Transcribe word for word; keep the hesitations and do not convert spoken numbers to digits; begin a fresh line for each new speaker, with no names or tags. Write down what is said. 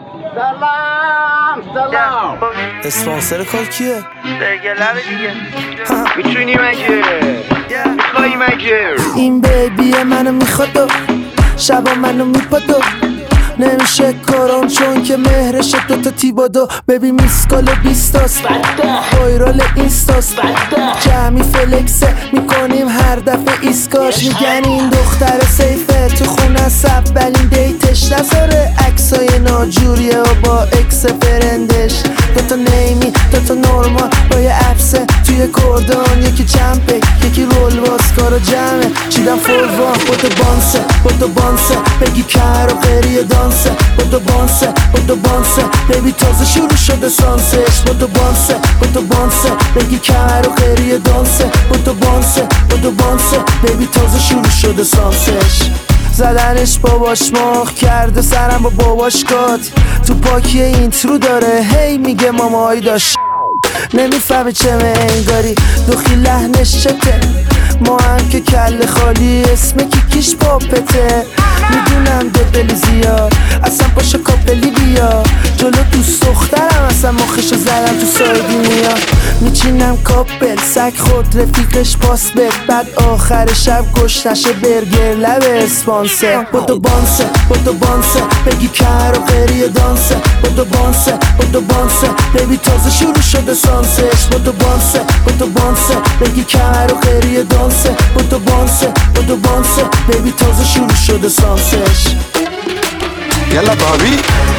سلام سلام.
اسپانسر کار کیه؟
برگلر دیگه.
میتونی مگه؟ میخوایی مگه؟
این بیبی منو میخواد و شبا منو میپاد و نمیشه کاران چون که مهرش دوتا تیبادو. ببین میسکال بیستاست وایرال اینستاست جمعی فلکسه میکنیم هر دفعه ایسکاش. میگن این دختر سیفه تو خونه سب بلین دیتش نذاره عکسای ناجوریه و با اکس فرندش. دوتا نیمی دوتا نورمال با یه عفسه توی کردان، یکی جمپه یکی رول باز کارا جمعه چیدم فولوان با تو بانسه با تو بانسه بگی کر و قریه دانسه با تو بانسه با تو بانسه ببی تازه شروع شده سانسش با تو بانسه با تو بانسه بگی کر و قریه دانسه با تو بانسه با تو بانسه ببی تازه شروع شده سانسش. زدنش باباش مخ کرده سرم با باباش کات تو پاکی اینترو داره هی میگه مامایی داشت نمیفهمه چه انگاری دوخی لحنش چته. ما هم که کل خالی اسم کیکیش پاپته. میدونم دو دلی زیاد اصلا پاشو کاپلی بیا جلو دوست دخترم اصلا مخشو زدم تو سایدونیا. میچینم کاپل سگ خود رفیقش پاس بد بعد آخر شب گشت نشه برگر لب اسپانسر با تو بانسه با تو بانسه بگی کر و قریه دانسه با تو بانسه با تو بانسه ببی تازه شروع شده سانسش با تو بانسه با تو بانسه بگی کر و قریه دانسه با تو بانسه با تو بانسه ببی تازه شروع شده سانسش.
یلا بابی